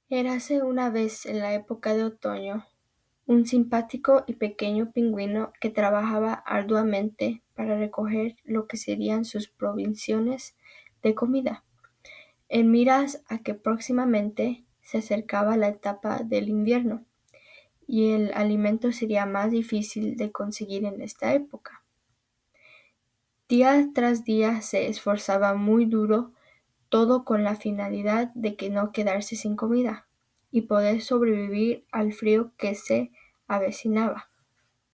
Érase una vez en la época de otoño un simpático y pequeño pingüino que trabajaba arduamente para recoger lo que serían sus provisiones de comida, en miras a que próximamente se acercaba la etapa del invierno y el alimento sería más difícil de conseguir en esta época. Día tras día se esforzaba muy duro, todo con la finalidad de que no quedarse sin comida y poder sobrevivir al frío que se avecinaba.